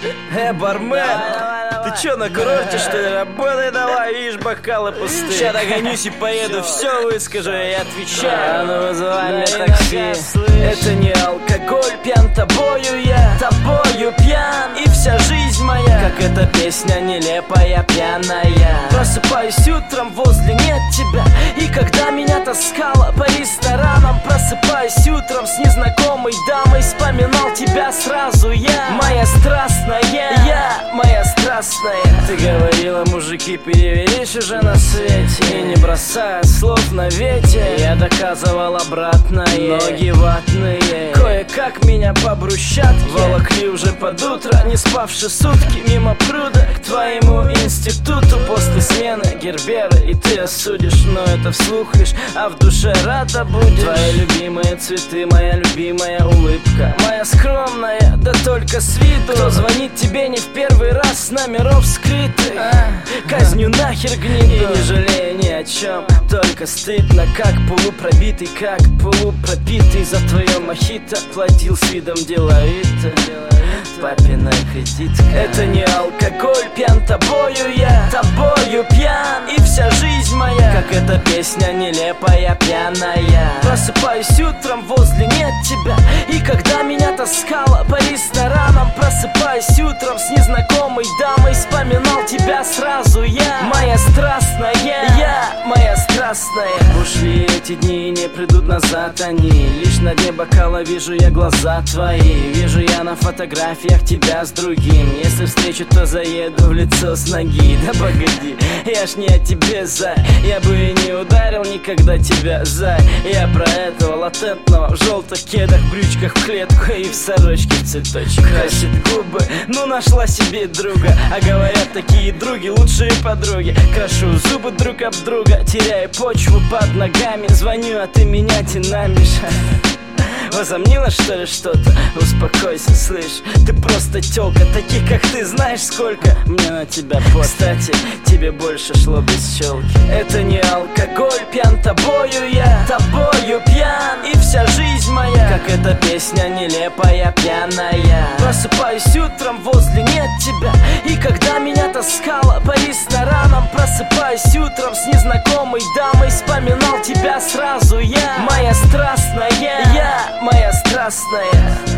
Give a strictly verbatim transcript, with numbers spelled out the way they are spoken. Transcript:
Э, бармен, ты чё, на курорте, что ли? Работай давай, видишь, бокалы пустые. Ща догонюсь и поеду, все выскажу и отвечаю. А ну вызывай мне такси. Это не алкоголь, пьян тобою я, тобою пьян. И вся жизнь моя, как эта песня нелепая, пьяная. Просыпаюсь утром, возле нет тебя. И когда меня таскала по ресторанам, просыпаюсь утром с незнакомой дамой, вспоминал тебя сразу я. Моя страстная, я, моя страстная. Ты говорила, мужики перевелись уже на свете, и не бросая слов на ветер, я доказывал обратное. Ноги ватные, кое-как меня по брусчатке волокли уже под утро, не спавши сутки мимо пруда к твоему институту. После смены Гербера и ты осудишь, но это вслух лишь, а в душе рада будешь. Твои любимые цветы, моя любимая улыбка, моя скромная, да только с виду. Кто звонит тебе не в первый раз с номеров скрытых, а, казню нахер гниду. И не жалею ни о чем, только стыдно, как полупробитый, как полупропитый. За твое мохито платил с видом деловито, папина кредитка. Это не алкоголь, пьян тобою я, тобою пьян. И вся жизнь моя, как эта песня нелепая, пьяная. Просыпаюсь утром, возле нет тебя. И когда меня таскала по ресторанам, просыпаюсь утром с незнакомой дамой, вспоминал тебя сразу я. Моя страстная, я, моя страстная. Ушли эти дни и не придут назад они. Лишь на дне бокала вижу я глаза твои. Вижу я на фотографиях тебя с другим. Если встречу, то заеду в лицо с ноги. Да погоди, я ж не о тебе, зай. Я бы и не ударил никогда тебя, зай. Я про этого латентного в желтых кедах, брючках в клетку и в сорочке в цветочек. Красит губы, ну нашла себе друга. А говорят, такие други лучшие подруги. Крашу зубы друг об друга, теряю почву под ногами. Звоню, а ты меня динамишь. Возомнила, что ли, что-то? Успокойся, слышь, ты просто тёлка. Таких, как ты, знаешь сколько? Мне на тебя по. Кстати, тебе больше шло без челки. Это не алкоголь, пьян тобою я, тобою пьян. И вся жизнь моя, как эта песня нелепая, пьяная. Просыпаюсь утром, возле нет тебя. И когда меня таскала по ресторанам, просыпаюсь утром с незнакомой дамой, вспоминал тебя сразу я. Моя страстная, я, моя страстная.